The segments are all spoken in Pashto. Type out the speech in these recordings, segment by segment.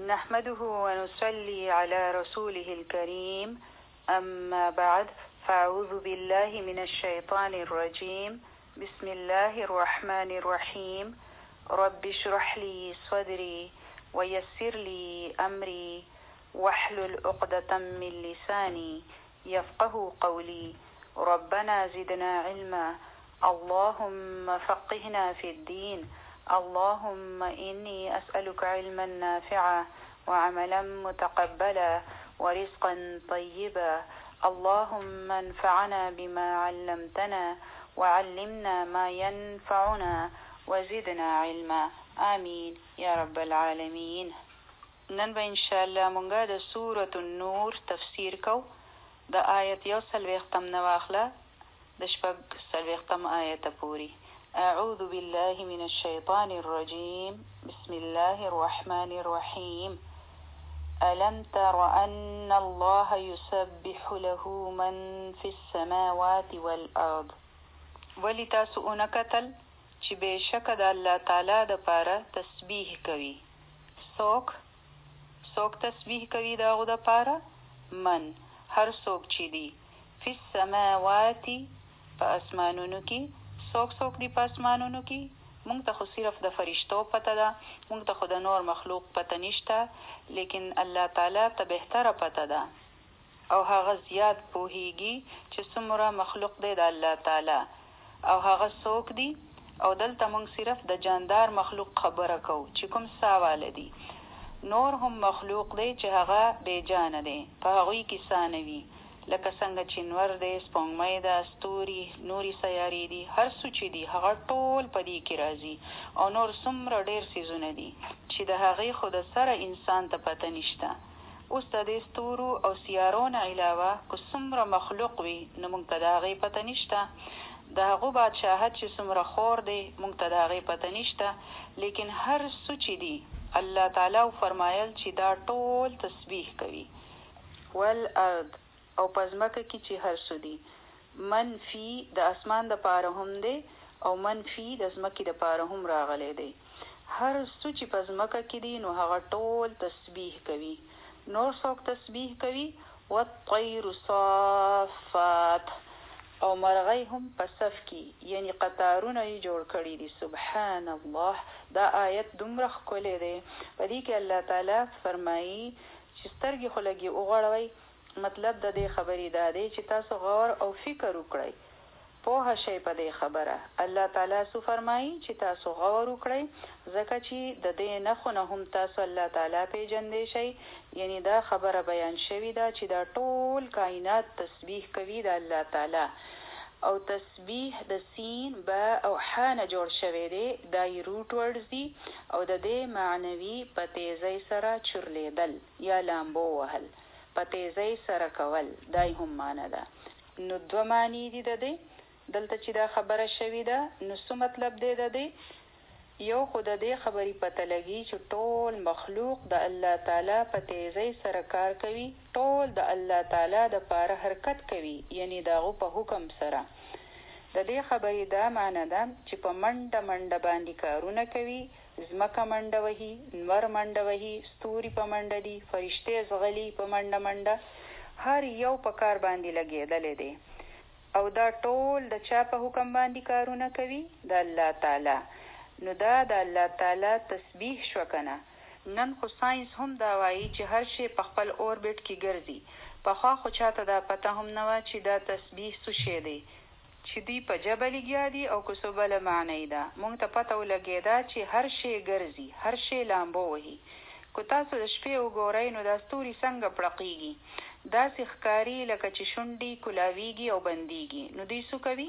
نحمده ونصلي على رسوله الكريم أما بعد فأعوذ بالله من الشيطان الرجيم بسم الله الرحمن الرحيم رب اشرح لي صدري ويسر لي أمري واحلل عقدة من لساني يفقه قولي ربنا زدنا علما اللهم فقهنا في الدين اللهم إني أسألك علما نافعا وعملا متقبلا ورزقا طيبا اللهم انفعنا بما علمتنا وعلمنا ما ينفعنا وزدنا علما آمين يا رب العالمين. نن به انشاءالله مونږه د سورة النور تفسیر کو. د آیت 1 نواخله د 4 آیت پوری. أعوذ بالله من الشيطان الرجيم بسم الله الرحمن الرحيم ألم تر أن الله يسبح له من في السماوات والأرض ولی تاسو اونکتل چې بېشک د الله تعالی د پاره تسبیح کوي. څوک تسبیح کوي د هغو د پاره؟ من هر څوک چې دی فی السماوات په اسمانونو کې. څوک دی په اسمانونو کې؟ مونږ ته خو صرف د فرشتو پته ده، مونږ ته خو د نور مخلوق پته نشته، لیکن الله تعالی ته بهتره پته ده او هغه زیات پوهیږي چې څومره مخلوق دی د الله تعالی او هغه څوک دی. او دلته مونږ صرف د جاندار مخلوق خبره کوو چې کوم ساواله دی. نور هم مخلوق دی چې هغه بې جانه دی، په هغوی کې سا نه وي، لکه څنګه چې نور دی، سپوږمۍ ده، ستوري، نوري سیارې دي، هر څه چې دي هغه ټول په دې کې راځي. او نور څومره ډېر څیزونه دي چې د هغې خو د سره انسان ته پته نشته. اوس د دې ستورو او سیارو نه علاوه که څومره مخلوق وي نو موږ ته د هغې پته نشته. د هغو بادشاهت چې څومره خور دی موږ ته د هغې پته نشته، لیکن هر څه چې دي الله تعالی فرمایل چې دا ټول تسبیح کوي. والارض او پزمکه کې چې هر څه دي، منفی د اسمان د پاره هم دی او منفی د ځمکې د پاره هم راغلی دی. هر څه چې پزمکه کې دي نو هغه ټول تسبیح کوي. نور څوک تسبیح کوي؟ والطیر صافات او مرغۍ هم په صف کې، یعنی قطارونه یې جوړ کړي دي. سبحان الله، دا آیت دومره ښکلی دی. په دې کې الله تعالی فرمایي چې سترګې خو لږې وغړوئ. مطلب د دې خبرې دا دی چې تاسو غور او فکر وکړئ، پوه شئ په دې خبره. الله تعالی سو فرمایي چې تاسو غور وکړئ، ځکه چې د دې نښونه هم تاسو الله تعالی پیژندی شئ. یعنی دا خبره بیان شوې ده چې دا ټول کائنات تسبیح کوي د الله تعالی. او تسبیح د سین با او حانه جوړ شوی دی، دا یې روټ ورډز دي او د دې معنوي په تیزۍ سره چورلیدل یا لامبو وهل، په تیزۍ سره کول، دای هم معنی ده. نو دوه معنی دي د دې دلته چې دا خبره شوې ده. نو څه مطلب دی د دې؟ یو خو د دې خبرې پته لګي چې ټول مخلوق د الله تعالی په تیزۍ سره کار کوي، ټول د الله تعالی د پاره حرکت کوي، یعنی د هغو په حکم سره. د دې خبرې دا معنی ده چې په منډه باندې کارونه کوي. ځمکه منډه وهي، نور منډه وهي، ستوري په منډه دي، فرشتې ځغلي په منډه، هر یو په کار باندې لګېدلی دی. او دا ټول د چا په حکم باندې کارونه کوي؟ د الله تعالی. نو دا د الله تعالی تسبیح شو کنه. نن خو ساینس هم دا وایي چې هر شی په خپل اوربیټ کې ګرځي. پخوا خو چاته دا پته هم نه وه چې دا تسبیح څه شی دی، چې دوی په ژبه لګیا دي او که څه بله معنی ده. مونږ ته پته ولګېده چې هر شی ګرځي، هر شی لامبو وهي. که تاسو د شپې وګورئ نو دا ستوري څنګه پړقېږي، داسې ښکاري لکه چې شونډې کولاویږي او بندېږي. نو دوی څه کوي؟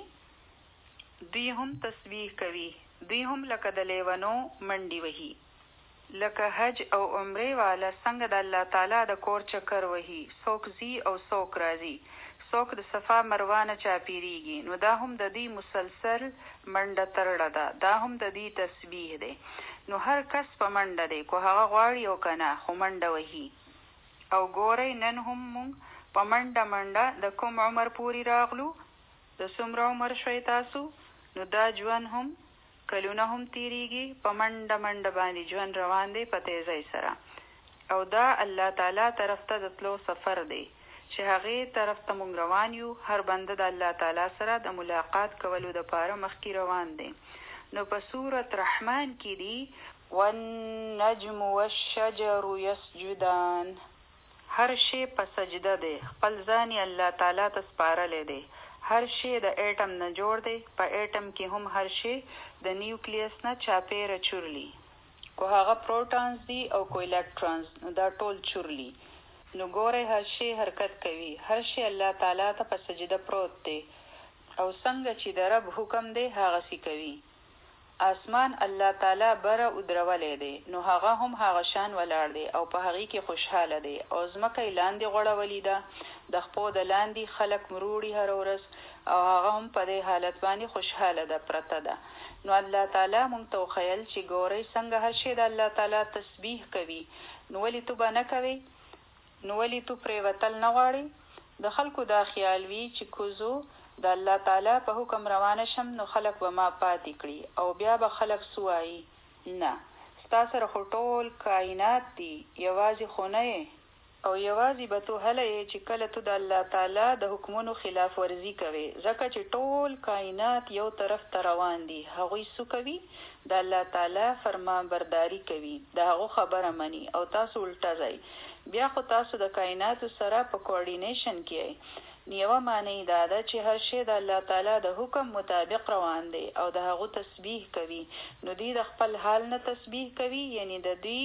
دوی هم تسبیح کوي. دوی هم لکه د لیونو منډې وهي، لکه حج او عمرې والا څنګه د الله تعالی د کور چکر وهي، څوک ځي او څوک راځي، څوک د صفا مروانه چاپیریږي. نو دا هم د دې مسلسل منډه ترړه ده، دا هم د دې تسبیح دی. نو هر کس په منډه دی، کو هغه غواړي او که نه، خو منډه وهي. او ګورئ نن هم مونږ په منډه د کوم عمر پورې راغلو، د څومره عمر شوی تاسو؟ نو دا ژوند هم کلونه هم تیریږي، په منډه باندې ژوند روان دی په تیزۍ سره. او دا الله تعالی طرف ته د تلو سفر دی چې هغې طرف ته مونږ روان یو. هر بنده د الله تعالی سره د ملاقات کولو دپاره مخکې روان دی. نو په سورة رحمان کې دی والنجم والشجر یسجدان، هر شی په سجده دی، خپل ځان یې الله تعالی ته سپارلی دی. هر شی د ایټم نه جوړ دی، په ایټم کې هم هر شی د نیوکلیس نه چاپیره چورلی، کو هغه پروټونز دي او کو الکترونز، نو دا ټول چورلی. نو ګورئ هر شی حرکت کوي، هر شی الله تعالی ته په سجده پروت دی او څنګه چې د رب حکم دی هغسې کوي. آسمان الله تعالی بره ودرولی دی، نو هغه هم هغه شان ولاړ دی او په هغې کې خوشحاله دی. او ځمکه یې لاندې غوړولې ده، د خپو د لاندې خلک مروړي هر ورځ او هغه هم په دې حالت باندې خوشحاله ده پرته ده. نو الله تعالی مونږ ته وښیل چې ګورئ څنګه هر شی د الله تعالی تسبیح کوي. نو ولې تو به نه کوې؟ نو ولې تو پرېوتل نه غواړې؟ د خلکو دا خیال وي چې کوزو د الله تعالی په حکم روانه شم نو خلک به ما پاتې کړي او بیا به خلک څه وایي. نه، ستا سره خو ټول کائنات دي، یوازې خو نه یې، او یوازې به تو هله یې چې کله تو د الله تعالی د حکمونو خلاف ورزي کوي، ځکه چې ټول کائنات یو طرف ته روان دي. هغوی څه کوي؟ د الله تعالی فرمان برداری کوي، د هغو خبره مني او تاسو الټه ځئ. بیا خو تاسو د کائناتو سره په کوارډینیشن کې یې. یوه معنی دا ده چې هر شی د الله تعالی د حکم مطابق روان دی او د هغو تسبیح کوي. نو دوی د خپل حال نه تسبیح کوي، یعنی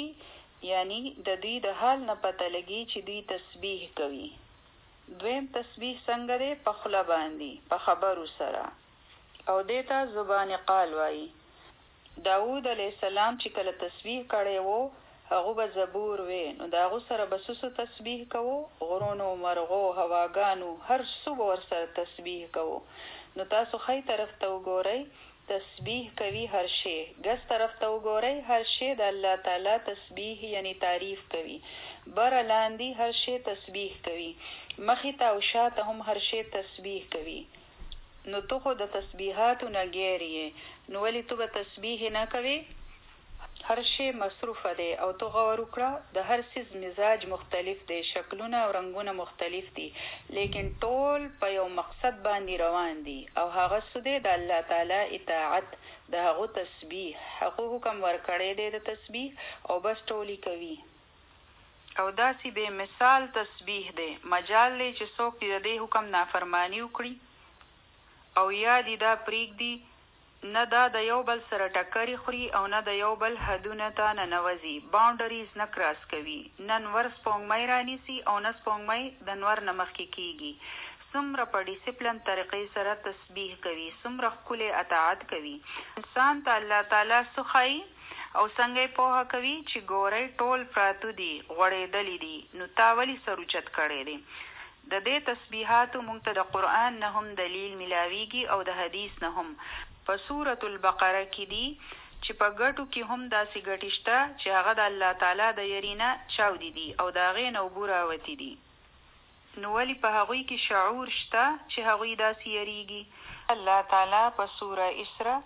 د دوی د حال نه پته لګي چې دوی تسبیح کوي. دویم تسبیح څنګه دی؟ په خوله باندې، په خبرو سره، او دې ته زبان قال وایي. داود علیه السلام چې کله تسبیح کړی وو هغه به زبور وی، نو د هغو سره به څه تسبیح کوو؟ غرونو، مرغو، هواګانو، هر څه به ورسره تسبیح کوو. نو تاسو ښی طرف ته وګورئ، تسبیح کوي هر شی. ګس طرف ته وګورئ، هر شی د الله تعالی تسبیح یعنی تعریف کوي. بره لاندې هر شی تسبیح کوي، مخې ته او شاته هم هر شی تسبیح کوي. نو تو خو د تسبیحاتو نه ګیر یې، نو ولې تو به تسبیح نه کوې؟ هر شی مصروفه دی او تو غور وکړه، د هر څیز مزاج مختلف دی، شکلونه او رنګونه مختلف دي، لیکن ټول په یو مقصد باندې روان دي او هغه څه دی؟ د الله تعالی اطاعت، د هغو تسبیح. هغو حکم ورکړی دی د تسبیح او بس ټولې کوي. او داسې بې مثال تسبیح دی، مجال دی چې څوک د دې حکم نافرمانی وکړي او یا دې دا پرېږدي، نه دا د یو بل سره ټکرې خوري او نه د یو بل حدونه ته ننوځي، باونډریز نه کراس کوي، نه نور سپوږمۍ رانیسي او نه سپوږمۍ د نور نه مخکې کېږي. څومره په ډیسپلن طریقې سره تسبیح کوي، څومره ښکلی اطاعت کوي. انسان ته الله تعالی څه ښایي او څنګه یې پوهه کوي چې ګورئ ټول پراته دي، غوړېدلي دي، نو تا ولې سر اوچت کړی دی؟ د دې تسبیحاتو موږ ته د قرآن نه هم دلیل ملاویږي او د حدیث نه هم. په سورة البقره کې دي چې په ګټو کې هم داسې ګټې شته چې هغه د الله تعالی د یرې نه چاودي دي او د هغې نه اوبه راوتي دي. نو ولې په هغوی کې شعور شته چې هغوی داسې یریږي؟ الله تعالی په سوره اسراء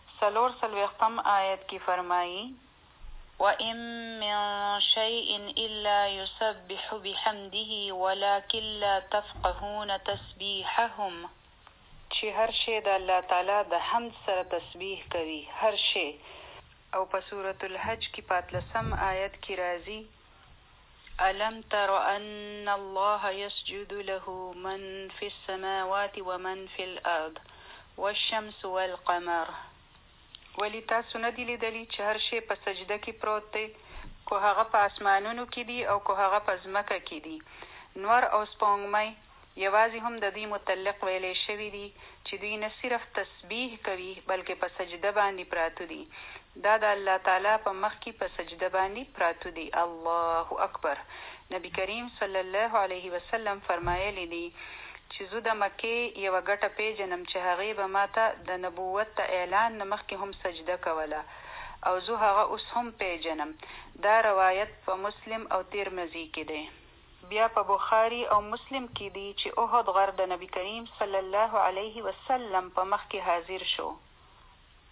44 آیت کې فرمایي وَإِن مِّن شَيْءٍ إِلَّا يُسَبِّحُ بِحَمْدِهِ وَلَكِن لَّا تَفْقَهُونَ تَسْبِيحَهُمْ، چې هر شی د الله تعالی د حمد سره تسبیح کوي، هر شی. او په سورة الحج کې 14 آیت کې راځي أَلَمْ تَرَ أَنَّ اللَّهَ يَسْجُدُ لَهُ مَنْ فِي السَّمَاوَاتِ وَمَنْ فِي الْأَرْضِ وَالشَّمْسُ وَالْقَمَرُ. ولی تاسو نه دي لیدلي چې هر شی په سجده کې پروت دی، کو هغه په اسمانونو کې دي او کو هغه په ځمکه کې دي. نور او سپوږمۍ یوازې هم د دوی متعلق ویلی شوي دي چې دوی نه صرف تسبیح کوي بلکې په سجده باندې پراته دي. دا د الله تعالی په مخ کې په سجده باندې پراته دي. الله اکبر. نبی کریم صلی الله علیه وسلم فرمایلی دي چې زه د مکې یوه ګټه پیژنم چې هغې به ما ته د نبوت د اعلان نه مخکې هم سجده کوله او زه هغه اوس هم پیژنم. دا روایت په مسلم او ترمذي کې دی. بیا په بخاري او مسلم کې دی چې احد غر د نبی کریم صلی الله علیه وسلم په مخ کې حاضر شو.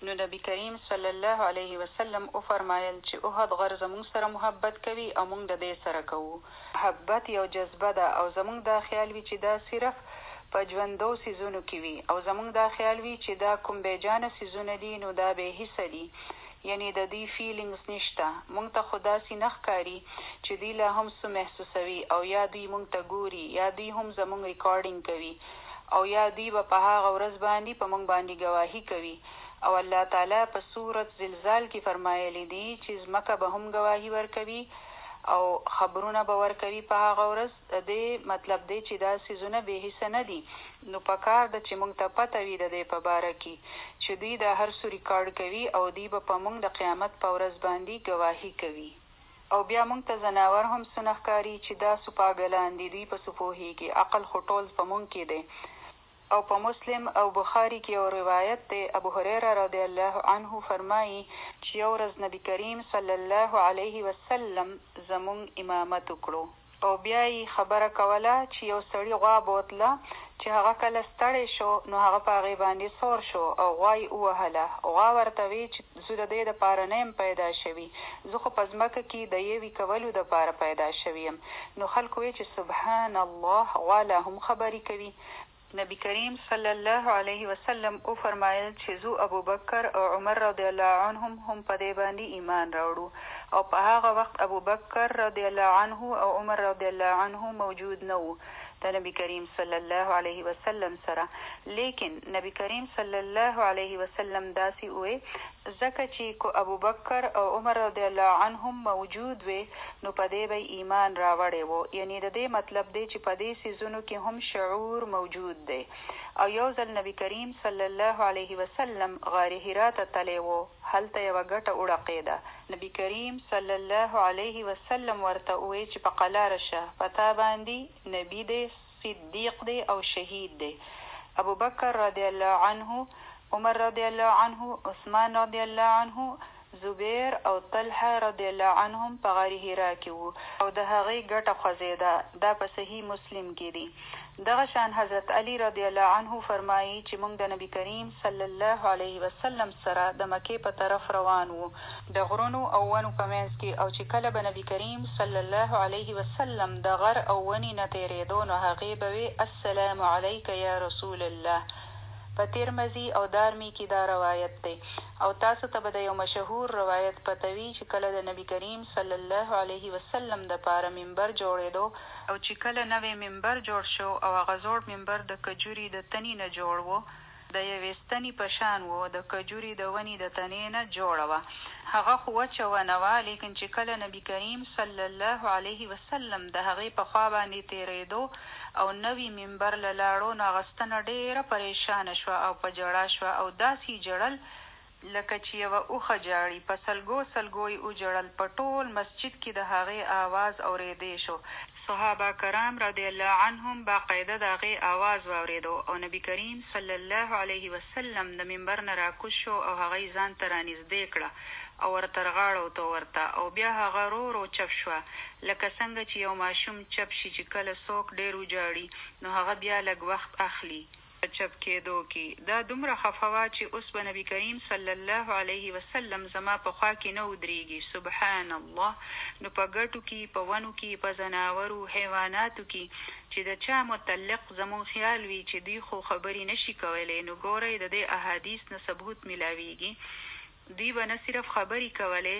نو نبی کریم صلی الله علیه وسلم او فرمایل چې احد غر زمونږ سره محبت کوي او موږ د دې سره کوو. محبت یو جذبه ده او زمونږ دا خیال وي چې دا صرف په ژوندو څیزونو کې وي او زمونږ دا خیال وي چې دا کوم بیجانه څیزونه دي نو دا بې حسه دي، یعنی د دې فیلینګز نشته. موږ ته خو داسې نه ښکاري چې دوی لا هم څه محسوسوي او یا دوی موږ ته ګوري یا دوی هم زمونږ ریکارډینګ کوي او یا دوی به په هغه ورځ باندې په موږ باندې ګواهي کوي. او الله تعالی په سورت زلزال کې فرمایلی دي چې ځمکه به هم ګواهي ورکوي او خبرونه به ورکوي په هغه ورځ. د دې مطلب دی چې دا څیزونه بې حسه نه دي. نو پکار ده چې موږ ته پته وي د دې په باره کې چې دوی دا هر څه ریکارډ کوي او دوی به په موږ د قیامت په ورځ باندې ګواهي کوي. او بیا موږ ته ځناور هم څه نه ښکاري چې دا څه پاګلان دي، دوی په څه پوهېږي. عقل خو ټول په موږ کې دی. او په مسلم او بخاری کې یو روایت دی، ابو هریره رضی الله عنه فرمایي چې یو ورځ نبی کریم صلی الله علیه وسلم زمونږ امامت وکړو او بیا یې خبره کوله چې یو سړي غوا بوتله چې هغه کله ستړی شو نو هغه په هغې باندې سور شو او غوا یې ووهله. غوا ورته وی چې زه د دې دپاره نه یم پیدا شوي، زه خو په ځمکه کې د یوې کولو دپاره پیدا شوي یم. نو خلکو وی چې سبحان الله، غوا لا هم خبرې کوي. نبی کریم صلی الله علیه وسلم او فرمایل چې زو ابوبکر او عمر رضی الله عنهم هم په دې باندې ایمان راوړو او په هغه وخت ابوبکر رضی الله عنه او عمر رضی الله عنه موجود نه وو د نبی کریم صلی الله علیه وسلم سره. لیکن نبی کریم صلی الله علیه وسلم داسې وې ځکه چې کو ابوبکر او عمر رضی الله عنهم موجود وي نو په دې به ایمان راوړی وو. یعنی د دې مطلب دی چې په دې څیزونو کې هم شعور موجود دی. او یو ځل نبی کریم صلی الله علیه وسلم غار حرا ته تللی وو، هلته یوه ګټه وړقېده. نبی کریم صلی الله علیه وسلم ورته وویل چې په قلاره شه، په تا باندې نبی دی، صدیق دی او شهید دی. ابوبکر رضی الله عنه، عمر رضی الله عنه، عثمان رضی الله عنه، زبیر او طلحه رضی الله عنهم په غار حرا کې وو او د هغې ګټه خوځېده. دا په صحیح مسلم کې دی. دغه شان حضرت علی رضی الله عنه فرمایي چې موږ د نبی کریم صلی الله علیه وسلم سره د مکې په طرف روان وو د غرونو او ونو په منځ کې، او چې کله به نبی کریم صلی الله علیه وسلم د غر او ونې نه تېرېدو نو هغې به وی السلام علیک یا رسول الله. په ترمذي او دارمي کې دا روایت دی. او تاسو ته به د یو مشهور روایت پته وي چې کله د نبی کریم صلی الله علیه وسلم د پاره منبر جوړېدو او چې کله نوی منبر جوړ شو او هغه زوړ منبر د کجوري د تنې نه جوړ و، د یوې ستنې په شان و، د کجوري د ونې د تنې نه جوړه وه. هغه خو وچه ونه وه، لیکن چې کله نبی کریم صلی الله علیه وسلم د هغې په خوا باندې تېرېدو او نوی منبر له لاړو نو هغه ستنه ډېره پریشانه شوه او په ژړا شوه او داسې ژړل لکه چې یوه اوښه جاړي. په سلګو سلګو یې وژړل. په ټول مسجد کې د هغې آواز اورېدی شو. صحابه کرام رضی الله عنهم باقاعده د هغې آواز واورېدو او نبی کریم صلی الله علیه وسلم د منبر نه راکوز شو او هغې ځان ته رانږدې کړه او ورته رغاړه ورته ورته او بیا هغه رو رو چپ شوه لکه څنګه چې یو ماشوم چپ شي چې کله څوک ډېر وجاړي نو هغه بیا لږ وخت اخلي چپ کېدو کې. دا دومره خفه وه چې اوس به نبی کریم صلی الله علیه وسلم زما په خوا کې نه ودرېږي. سبحان الله. نو په ګټو کې، په ونو کې، په ځناورو، حیواناتو کې چې د چا متعلق زمون خیال وي چې دوی خو خبرې نشي کولی، نو ګورئ د دې احادیث نه ثبوت میلاویږي. دوی به نه صرف خبرې کولی،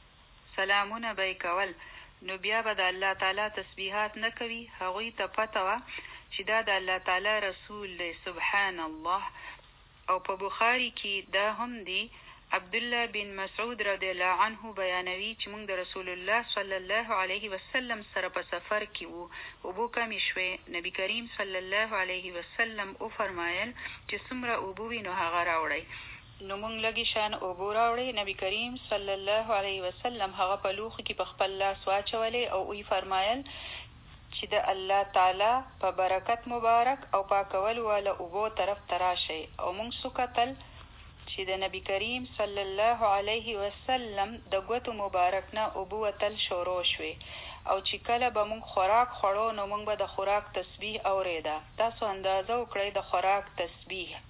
سلامونه به یې کول، نو بیا به د الله تعالی تسبیحات نه کوي. هغوی ته پته وه چې دا د الله تعالی رسول دی. سبحان الله. او په بخاری کې دا هم دی، عبدالله بن مسعود رضی الله عنه بیانوي چې موږ د رسول الله صلی الله علیه وسلم سره په سفر کې وو، اوبو کمې شوې. نبی کریم صلی الله علیه وسلم او فرمایل چې څومره اوبو وي نو هغه راوړئ. نو موږ لږې شان اوبو راوړې. نبی کریم صلی الله علیه وسلم هغه په لوښو کې په خپل لاس واچولې او وی فرمایل چې د الله تعالی په برکت مبارک او پاکول والا اوبو طرف ته راشئ. او موږ څو کتل چې د نبی کریم صلی الله علیه وسلم د ګوتو مبارک نه اوبو وتل شروع شوې او چې کله به موږ خوراک خوړو نو موږ به د خوراک تسبیح اورېده. تاسو اندازه وکړئ د خوراک تسبیح.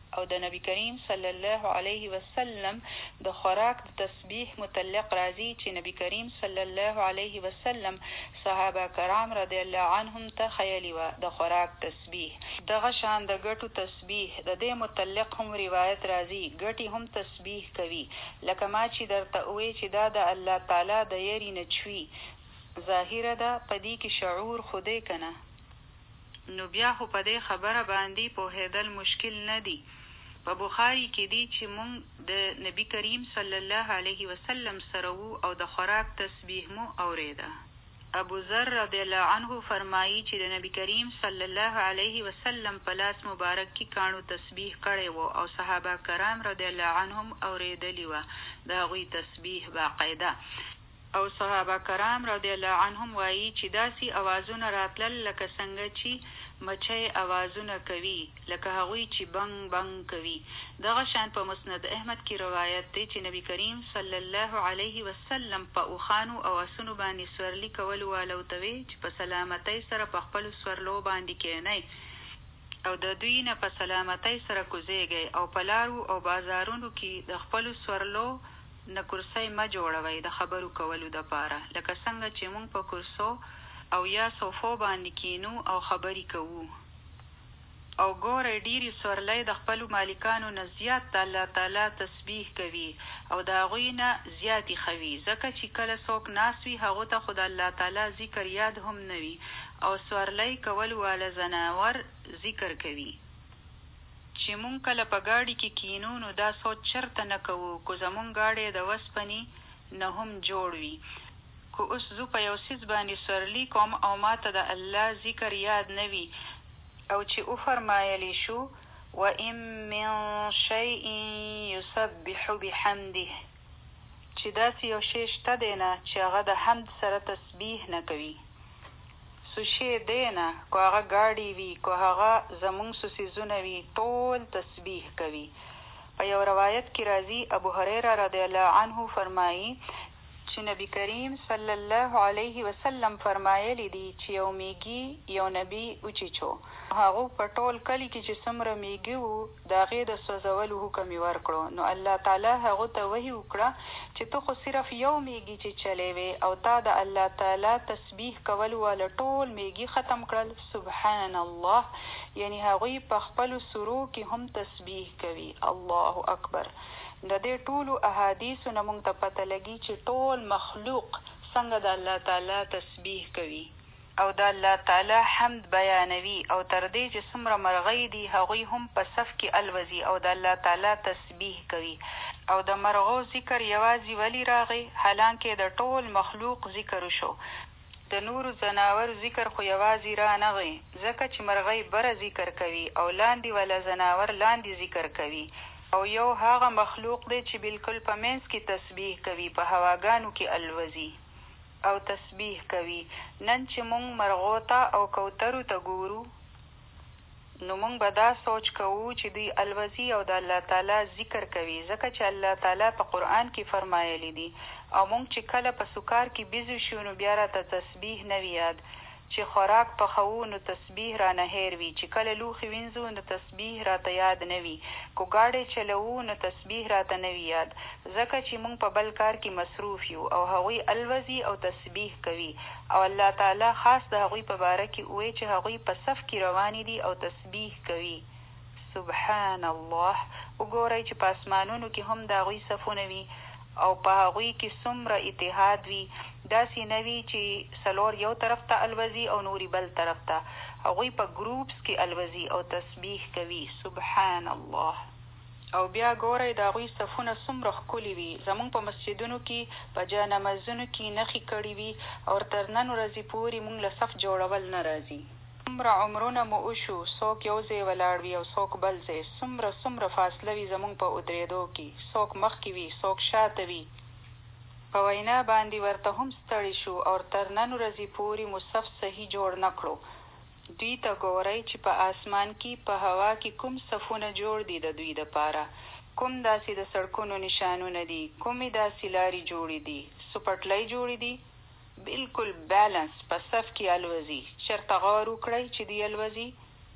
او د نبی کریم صلی الله علیه وسلم د خوراک د تسبیح متعلق راځي چې نبی کریم صلی الله علیه وسلم صحابه کرام رضی الله عنهم ته ښیلې وه د خوراک تسبیح. دغه شان د ګټو تسبیح د دې متعلق هم روایت راځي. ګټې هم تسبیح کوي لکه ما چې درته وویل چې دا د الله تعالی د یرې نه چوي. ظاهره ده په دې کې شعور خو دی که نه، نو بیا خو په دې خبره باندې پوهېدل مشکل نه دی. په بخاري کې دی چې مونږ د نبی کریم صلی الله علیه وسلم سره وو او د خوراک تسبیح مو اورېده. ابو ذر رضی الله عنه فرمایي چې د نبی کریم صلی الله علیه وسلم په لاس مبارک کې کاڼو تسبیح کړی و او صحابه کرام رضی الله عنهم اورېدلې وه د هغوی تسبیح باقاعده. او صحابه کرام رضی الله عنهم وایي چې داسې اوازونه راتلل لکه څنګه چې مچۍ اوازونه کوي، لکه هغوی چې بنګ بنګ کوي. دغه شان په مسند احمد کې روایت دی چې نبی کریم صلی الله علیه وسلم په اوښانو او اسونو باندې سورلي کولو والو ته وی چې په سلامتۍ سره په خپلو سورلو باندې کښېنئ او د دوی نه په سلامتۍ سره کوزیږئ او په لارو او بازارونو کې د خپلو سورلو نه کرسۍ مه جوړوئ د خبرو کولو دپاره، لکه څنګه چې موږ په کرسو او یا صوفو باندې کینو او خبرې کوو. او ګورئ ډېرې سورلۍ د خپلو مالکانو نه زیات د الله تعالی تسبیح کوي او د هغوی نه زیاتې ښه وي، ځکه چې کله څوک ناست وي هغو ته خو د الله تعالی ذکر یاد هم نه وي او سورلۍ کول واله ځناور ذکر کوي. چې مونږ کله په ګاډي کې کینو نو دا سوچ چرته نه کوو که زمونږ ګاډی د وسپنې نه هم جوړ وي. که اوس زه په یو څیز باندې سورلي کوم او ما ته د الله ذکر یاد نه وي او چې وفرمایلی شو وَإِن مِّن شَيْءٍ يُسَبِّحُ بِحَمْدِهِ چې داسې یو شی شته دی نه چې هغه د حمد سره تسبیح نه کوي. سو شی دی نه که هغه ګاډي وي که هغه زمونږ څه څیزونه وي ټول تسبیح کوي. په یو روایت کې راځي ابو هریره رضی الله عنه فرمایي چې نبی کریم صلی الله علیه وسلم فرمایلی دي چې یو میږي یو نبی وچیچو. هغو په ټول کلي کې چې څومره میږي وو د هغې د سوځولو حکم یې ورکړو. نو الله تعالی هغو ته وحي وکړه چې ته خو صرف یو میږي چې چلی وې او تا د الله تعالی تسبیح کولو والا ټول میږي ختم کړل. سبحان الله، یعنی هغوی په خپلو سرو کې هم تسبیح کوي. الله اکبر. د دې ټولو احادیثو نه موږ ته پته لګي چې ټول مخلوق څنګه د الله تعالی تسبیح کوي او د الله تعالی حمد بیانوي او تر دې چې څومره مرغۍ دي هغوی هم په صف کې الوزي او د الله تعالی تسبیح کوي. او د مرغو ذکر یوازې ولی راغی حالانکه د ټول مخلوق ذکر شو. د نورو ځناور ذکر خو یوازې را نغی ځکه چې مرغۍ بره ذکر کوي او لاندې ولا ځناور لاندې ذکر کوي. او یو هغه مخلوق دی چې بالکل په منځ کې تسبیح کوي، په هواګانو کې الوزي او تسبیح کوي. نن چې مونږ مرغو ته او کوترو ته ګورو نو مونږ به دا سوچ کوو چې دوی الوزي او د الله تعالی ذکر کوي ځکه چې الله تعالی په قرآن کې فرمایلی دي. او مونږ چې کله په سکار کې بیزو شو نو بیا راته تسبیح نه وي یاد، چې خوراک پخوو نو تسبیح را نه هیر وي، چې کله لوښي وینځو نو تسبیح راته یاد نه وي، که ګاډی چلوو نو تسبیح راته نه وي یاد ځکه چې مونږ په بل کار کې مصروف یو او هغوی الوزي او تسبیح کوي. او الله تعالی خاص د هغوی په باره کې وایي چې هغوی په صف کې روانې دي او تسبیح کوي. سبحان الله. وګورئ چې په اسمانونو کې هم د هغوی صفونه وي او په هغوی کې څومره اتحاد وي. داسې نه وي چې څلور یو طرف ته الوزي او نوري بل طرف ته، هغوی په ګروپس کې الوزي او تسبیح کوي. سبحان الله. او بیا ګورئ د هغوی صفونه څومره ښکلي وي. زمونږ په مسجدونو کې په جانمازونو کې نښې کړي وي او تر نن ورځې پورې مونږ له صف جوړول نه راځي. څومره عمرونه مو وشو، څوک یو ځای ولاړ وي او څوک بل ځای، څومره فاصله وي زمونږ په ودرېدو کې، څوک مخکې وي څوک شاته وي. په وینا باندې ورته هم ستړي شو او تر نن ورځې پورې مو صف صحیح جوړ نه کړو. دوی ته ګورئ چې په آسمان کې په هوا کې کوم صفونه جوړ دي د دوی دپاره، کوم داسې د سړکونو نشانونه دي، کومې داسې لارې جوړې دي، سپټلۍ جوړې دي، بالکل بیلنس په صف کې الوزي. چېرته غور وکړئ چې دی الوزي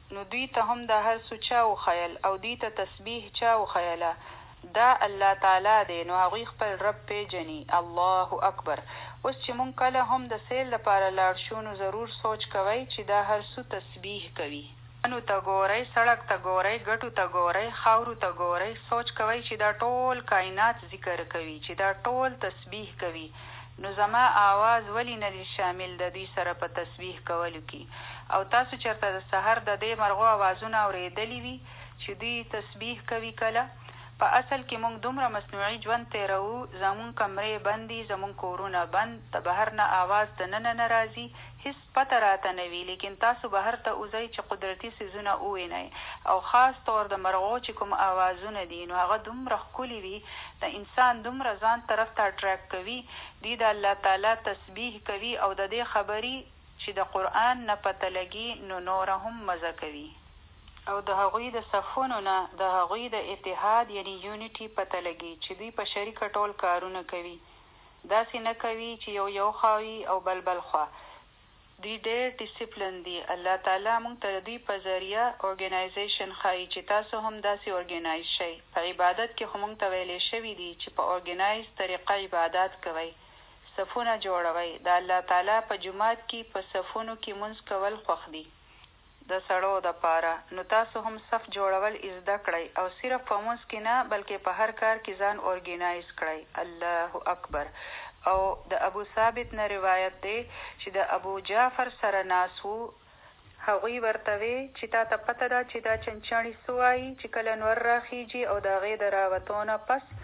نو دوی ته هم دا هر څه چا وښیل او دوی ته تسبیح چا وښیله؟ دا الله تعالی دی. نو هغوی خپل رب پیژني. الله اکبر. اوس چې مونږ کله هم د سیل لپاره لاړ شو نو ضرور سوچ کوئ چې دا هر څه تسبیح کوي. ونو ته ګورئ، سړک ته ګورئ، ګټو ته ګورئ، خاورو ته ګورئ. سوچ کوئ چې دا ټول کائنات ذکر کوي، چې دا ټول تسبیح کوي. نو زما آواز ولی نه دی شامل د دوی سره په تسبیح کولو کې؟ او تاسو چېرته د سحر د دې مرغو آوازونه اورېدلي وي چې دوی تسبیح کوي کله؟ په اصل کې موږ دومره مصنوعي ژوند تېروو، زموږ کمرې بند دي، زموږ کورونه بند، د بهر نه آواز دننه نه راځي، هېڅ پته راته نه وي. لیکن تاسو بهر ته وځئ چې قدرتي څیزونه ووینئ، او خاص طور د مرغو چې کوم آوازونه دي نو هغه دومره ښکلي وي، د انسان دومره ځان طرف ته اټریکټ کوي. دوی د الله تعالی تسبیح کوي او د دې خبرې چې د قرآن نه پته لګي نو نوره هم مزه کوي. او د هغوی د صفونو نه د هغوی د اتحاد یعنی یونیټي پته لګي چې دوی په شریکه ټول کارونه کوي. داسې نه کوي چې یو خواوي او بل خوا. دوی ډېر ډیسپلن دي. الله تعالی موږ ته دوی په ذریعه ارګنایزیشن ښایي چې تاسو هم داسې ارګنایز شئ. په عبادت کې خو موږ ته ویلې شوي دي چې په ارګنایز طریقه عبادت کوئ، صفونه جوړوئ. د الله تعالی په جومات کې په صفونو کې مونځ کول خوښ دي د سړو دپاره. نو تاسو هم صف جوړول زده کړئ او صرف په مونځ کې نه بلکې په هر کار کې ځان ارګنایز کړئ. الله اکبر. او د ابو ثابت نه روایت دی چې د ابو جعفر سره ناس وو. هغوی ورته وی چې تا ته پته ده چې دا چنچڼې څه وایي چې کله نور راخیږي او د هغې د راوتو نه پس؟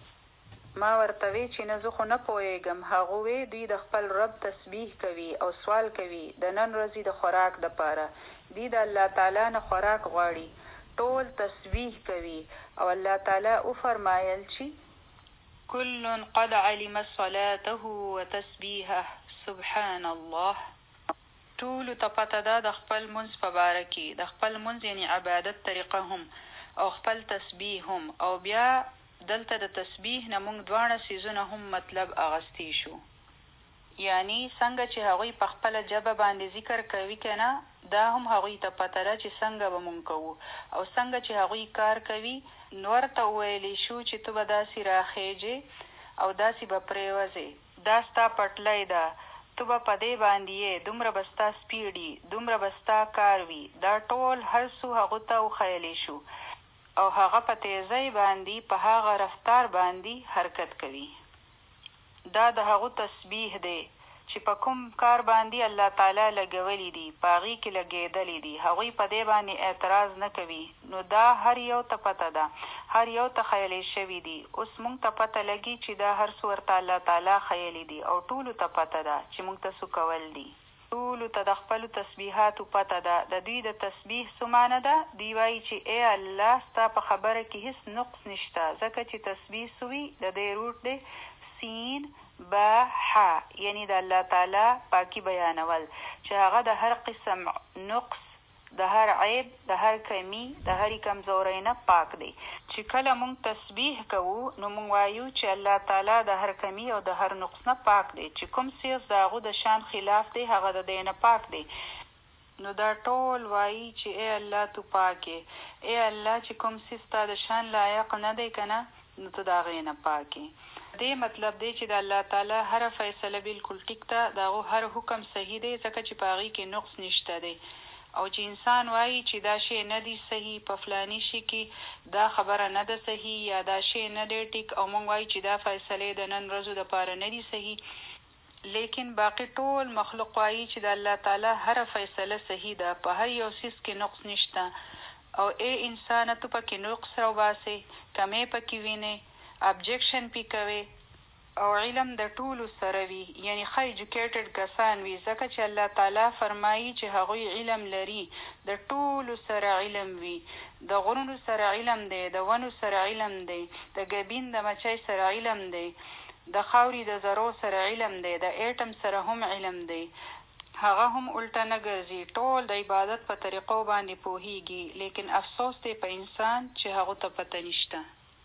ما ورته وی چې نه زه خو نه پوهېږم. هغوی دوی د خپل رب تسبیح کوي او سوال کوي د نن ورځې د خوراک دپاره. دوی د الله تعالی نه خوراک غواړي، ټول تسبیح کوي. او الله تعالی وفرمایل چې کل قد علم صلاته وتسبیحه سبحان الله. ټولو ته پته ده د خپل مونځ په باره کې، د خپل مونځ یعنی عبادت طریقه هم او خپل تسبیح هم. او بیا دلته د تسبیح نه موږ دواړه څیزونه هم مطلب اغستی شو. یعنی څنګه چې هغوی په خپله ژبه باندې ذکر کوي که نه، دا هم هغوی ته پته ده چې څنګه به مونږ کوو. او څنګه چې هغوی کار کوي نو ورته وویلی شو چې ته به داسې راخیږې او داسې به پرېوځې، دا ستا پټلی ده، ته به په دې باندې یې، دومره به ستا سپیډي، دومره به ستا کار وي. دا ټول هر څه هغو ته وښیلی شو او هغه په تیزۍ باندې په هغه رفتار باندې حرکت کوي. دا د هغو تسبیح دی چې په کوم کار باندې الله تعالی لګولی دي، په هغې کې لګېدلی دي. هغوی په دې باندې اعتراض نه کوي. نو دا هر یو ته پته ده، هر یو ته ښیلی شوي دي. اوس موږ ته پته لګي چې دا هر څه ورته الله تعالی ښیلی دي او ټولو ته پته ده چې موږ ته څه کول دي. ټولو ته د خپلو تسبیحاتو پته ده. د دوی د تسبیح څه معنی ده؟ دوی وایي چې ای الله ستا په خبره کې هیڅ نقص نشته، ځکه چې تسبیح سوي د دې روټ دی سین با ح، یعنی د الله تعالی پاکی بیانول چې هغه د هر قسم نقص، د هر عیب، د هر کمی، د هرې کمزورۍ نه پاک دی. چې کله مونږ تسبیح کوو نو مونږ وایو چې الله تعالی د هر کمی او د هر نقص نه پاک دی. چې کوم څیز د هغو د شان خلاف دی هغه د دې نه پاک دی. نو دا ټول وایي چې ای الله تو پاک یې، ای الله چې کوم څیز ستا د شان لایق نه دی که نه نو ته د هغې نه پاک یې. دې مطلب دی چې د الله تعالی هره فیصله بالکل ټیک ده، د هغو هر حکم صحیح دی ځکه چې په هغې کې نقص نشته دی. او چې انسان وایي چې دا شی نه دی صحیح، په فلاني شي کې دا خبره نه ده صحیح یا دا شی نه دی ټیک، او موږ وایي چې دا فیصلې د نن ورځو دپاره نه دي صحیح، لیکن باقي ټول مخلوق وایي چې د الله تعالی هره فیصله صحیح ده، په هر یو څیز کې نقص نشته. او ای انسانه ته پکې نقص راوباسې، کمې پکې وینې، ابجیکشن پې کوي. او علم د ټولو سره وي، یعنی ښه ایجوکیټډ کسان وي، ځکه چې الله تعالی فرمایي چې هغوی علم لري، د ټولو سره علم وي. د غرونو سره علم دی، د ونو سره علم دی، د ګبین د مچۍ سره علم دی، د خاورې د ذرو سره علم دی، د ایټم سره هم علم دی. هغه هم الټه نه ګرځي، ټول د عبادت په طریقو باندې پوهیږي. لیکن افسوس دی په انسان چې هغو ته پته نشته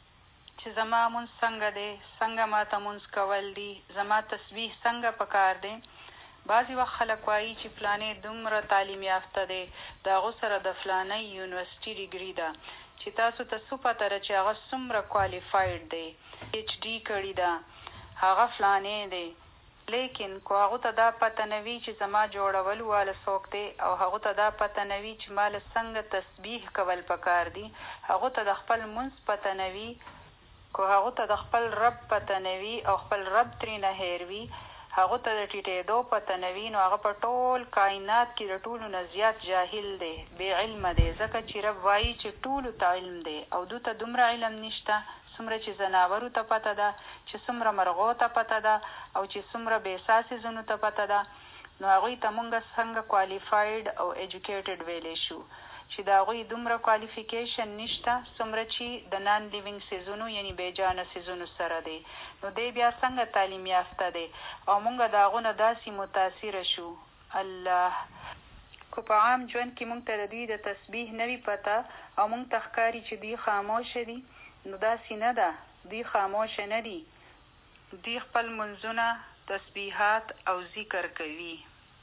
چې زما مونځ څنګه دی، څنګه ما ته مونځ کول دي، زما تسبیح څنګه پکار دی. بعضې وخت خلک وایي چې فلانې دومره تعلیم یافته دی، د هغو سره د فلانۍ یونیورسټي ډیګري ده، چې تاسو ته څه پته ده چې هغه څومره کوالیفاید دی، PhD کړې ده، هغه فلانې دی. لیکن که هغو ته دا پته نه وي چې زما جوړول واله څوک دی، او هغو ته دا پته نه وي چې ما له څنګه تسبیح کول پکار دي، هغو ته د خپل لمونځ پته نه وي، که هغو ته د خپل رب پته نه وي او خپل رب ترېنه هېر وي، هغو ته د ټیټېدو پته نه وي، نو هغه په ټول کائنات کې د ټولو نه زیات جاهل دی، بې علمه دی، ځکه چې رب وایي چې ټولو ته علم دی او دو ته دومره علم نشته څومره چې ځناورو ته پته ده، چې څومره مرغو ته پته ده، او چې څومره بې ساسې ځنو ته پته ده. نو هغوی ته مونږ څنګه کوالیفاید او ایجوکیټډ ویلی شو چې د هغوی دومره کوالیفیکیشن نشته څومره چې د نان لیوینګ څیزونو یعنی بېجانه څیزونو سره دی. نو دی بیا څنګه تعلیم یافته دی او مونږ د هغو نه داسې متاثره شو. الله که په عام ژوند کې مونږ ته د دوی د تسبیح نه وي پته او مونږ ته ښکاري چې دوی خاموشه دي، نو داسې نه ده، دوی خاموشه نه دي، دوی خپل منځونه، تسبیحات او ذکر کوي.